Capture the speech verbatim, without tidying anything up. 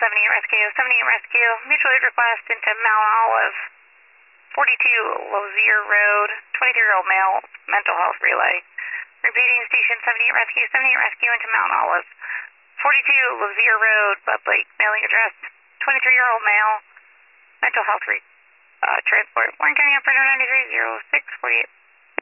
seventy-eight Rescue, seventy-eight Rescue, mutual aid request into Mount Olive, forty-two Lozier Road, twenty-three-year-old male, mental health relay. Repeating, station seventy-eight Rescue, seventy-eight Rescue into Mount Olive, forty-two Lozier Road, Bud Lake, mailing address, twenty-three-year-old male, mental health re uh, transport. Warren County Operator ninety-three oh six forty-eight.